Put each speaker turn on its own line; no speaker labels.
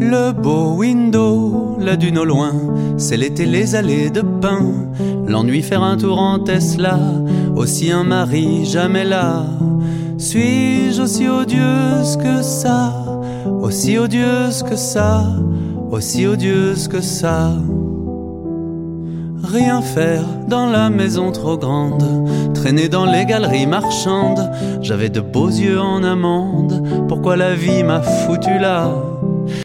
Le beau window, la dune au loin, c'est l'été, les allées de pin. L'ennui faire un tour en Tesla, aussi un mari jamais là. Suis-je aussi odieuse que ça, aussi odieuse que ça, aussi odieuse que ça? Rien faire dans la maison trop grande, traîner dans les galeries marchandes. J'avais de beaux yeux en amande, pourquoi la vie m'a foutu là?